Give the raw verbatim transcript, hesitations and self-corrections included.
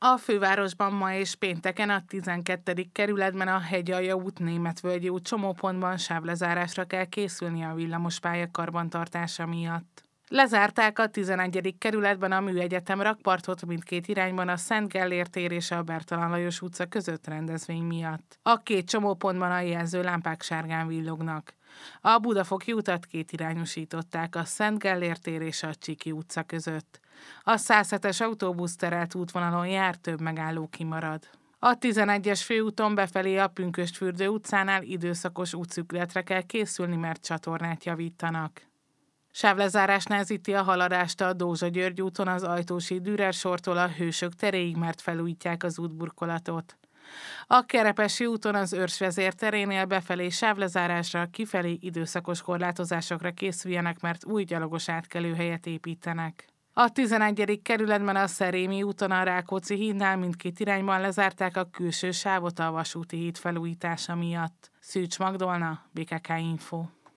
A fővárosban ma és pénteken a tizenkettedik kerületben a Hegyalja út, Németvölgyi út csomópontban sávlezárásra kell készülni a villamospálya karbantartása miatt. Lezárták a tizenegyedik kerületben a Műegyetem rakpartot mindkét irányban a Szent Gellér tér és a Bertalan Lajos utca között rendezvény miatt. A két csomópontban a jelzőlámpák sárgán villognak. A Budafoki utat kétirányosították a Szent Gellér tér és a Csiki utca között. A száz hetes autóbusz terelt útvonalon jár, több megálló kimarad. A tizenegyes főúton befelé a Pünkösdfürdő utcánál időszakos útszükletre kell készülni, mert csatornát javítanak. Sávlezárás nehezíti a haladást a Dózsa-György úton az Ajtósi Dürer sortól a Hősök teréig, mert felújítják az útburkolatot. A Kerepesi úton az Őrsvezér terénél befelé sávlezárásra, kifelé időszakos korlátozásokra készüljenek, mert új gyalogos átkelőhelyet építenek. A tizenegyedik kerületben a Szerémi úton a Rákóczi hídnál mindkét irányban lezárták a külső sávot a vasúti híd felújítása miatt. Szűcs Magdolna, bé ká ká Info.